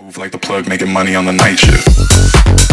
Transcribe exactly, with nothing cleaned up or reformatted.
Like the plug making money on the night shift.